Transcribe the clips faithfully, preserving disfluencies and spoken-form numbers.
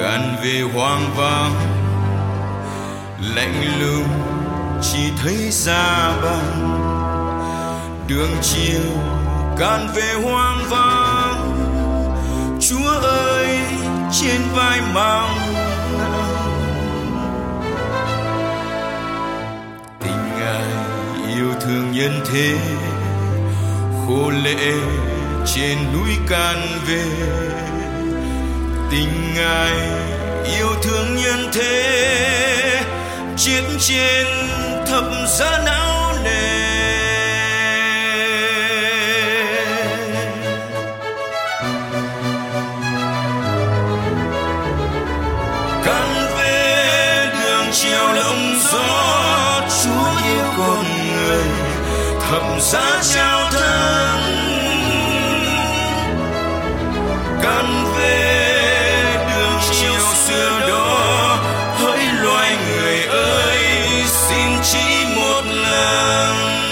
càn về hoang vắng lạnh lùng chỉ thấy xa băng đường chiều càn về hoang vắng. Chúa ơi trên vai mang tình Ngài yêu thương nhân thế, khô lệ trên núi can về. Tình Ngài yêu thương nhân thế, chết trên thập giá não nề. Can về đường chiều lộng gió, Chúa yêu con người thập giá trao thân. Can về đường chiều xưa đó, hỡi loài người ơi, xin chỉ một lần.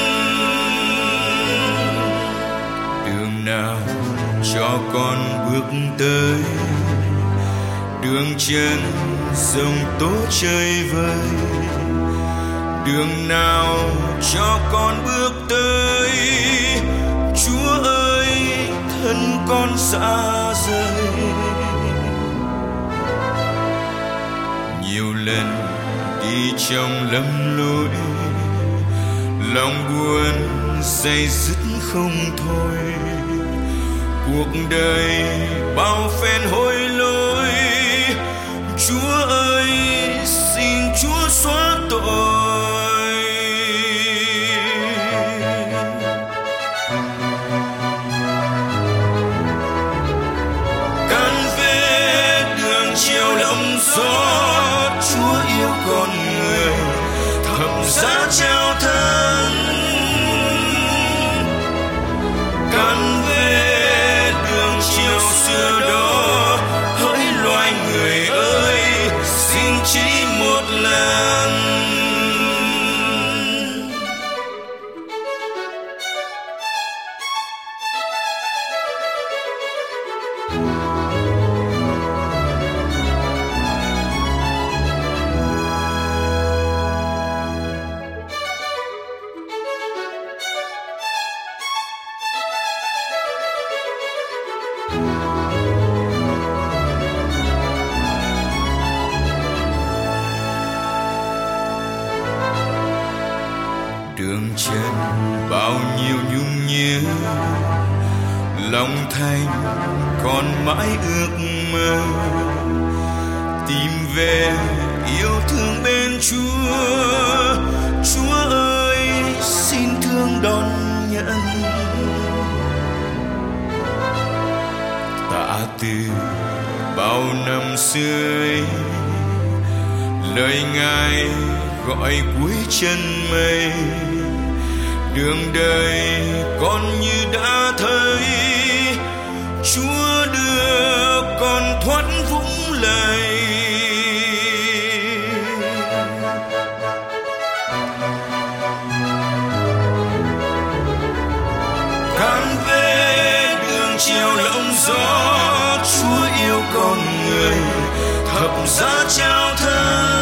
Đường nào cho con bước tới, đường chân sông tố chơi vơi. Đường nào cho con bước tới, Chúa ơi thân con xa rời. Nhiều lần đi trong lầm lỗi, lòng buồn day dứt không thôi. Cuộc đời bao phen hối lỗi, Chúa ơi xin Chúa xóa tội. Can về đường chiều lộng gió, Chúa yêu con người thập giá trao thân. Can về đường chiều xưa đó, hỡi loài người ơi, xin chỉ một lần. Đường chân bao nhiêu nhung nhớ, lòng thành còn mãi ước mơ. Tìm về yêu thương bên Chúa, Chúa ơi xin thương đón nhận. Tạ từ bao năm xưa ấy, lời Ngài gọi cuối chân mây. Đường đời con như đã thấy, Chúa đưa con thoát vũng lầy. Can về đường chiều lộng gió, Chúa yêu con người thập giá trao thân.